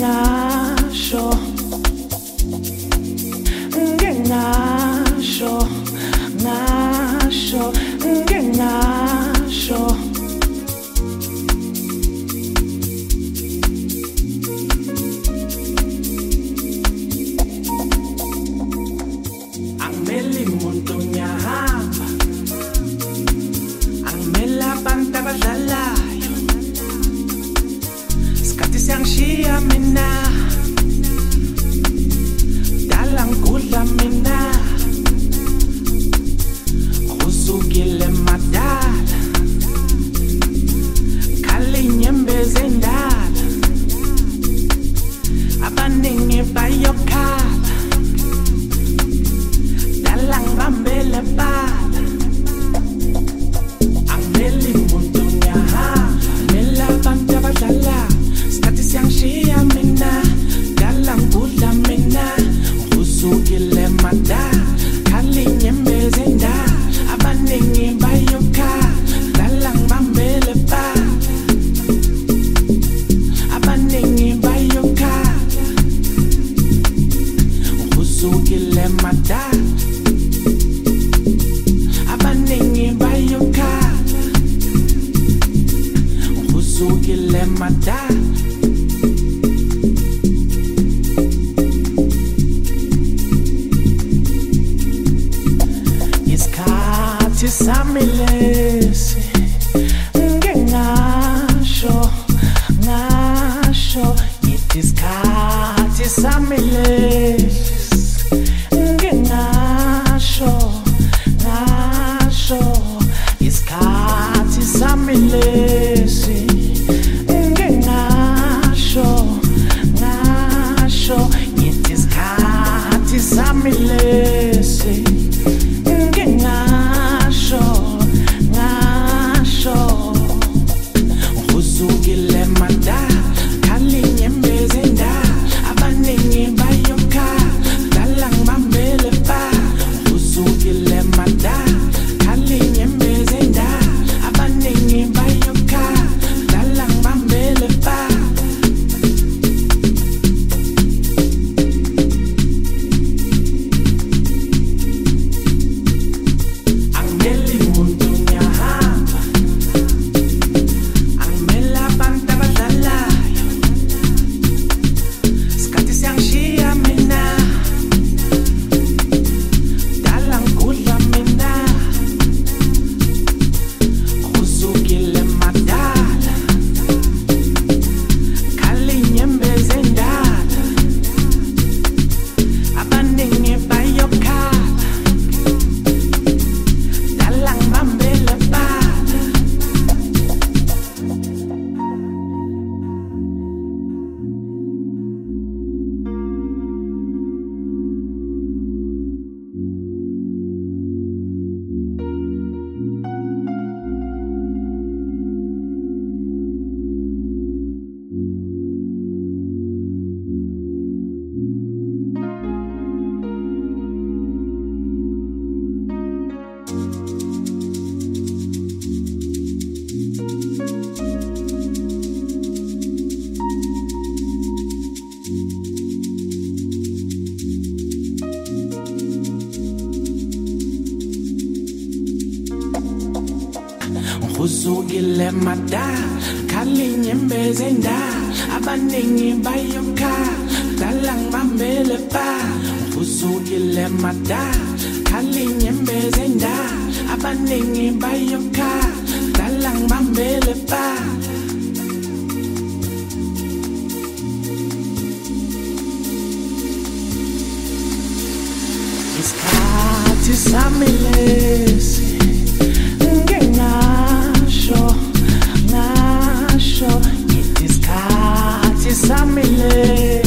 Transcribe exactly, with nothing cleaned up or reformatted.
ngasho ngeke ngasho ngasho ngeke ngasho angimeli muntu nyahamba angimela abantu abadlalayo sikhathi siyangishiya mina dala ngikudla mina usukile madala khali inyembezi endala abaningi bayokhala dala ngibambele bala angimeli muntu nyahamba angimela abantu abadlala sikhathi siyangishiya mina dala ngikudla mina usukile madala khali inyembezi endala abaningi bayokhala dala ngibambele bala abaningi bayokhala usukile madala abaningi bayokhala usukile madala isikhathi sami lesi ngeke ngasho ngasho ngithi isikhathi sami lesi ngeke ngasho ngasho isikhathi sami lesi ngeke ngasho ngasho ngithi isikhathi sami lesi ngeke ngasho ngasho usukile madala khali inyembezi endala abaningi bayokhala dala ngibambele bala usukile madala khali inyembezi endala abaningi bayokhala dala ngibambele bala angimeli muntu nyahamba angimela abantu abadlalayo sikhathi siyangishiya mina dala ngikudla mina usukile madala khali inyembezi endala abaningi bayokhala dala ngibambele bala usukile madala khali inyembezi endala abaningi bayokhala dala ngibambele bala usukile madala khali inyembezi endala abaningi bayokhala dala ngibambele bala isikhathi sami lesi ngeke ngasho ngasho ngithi isikhathi sami lesi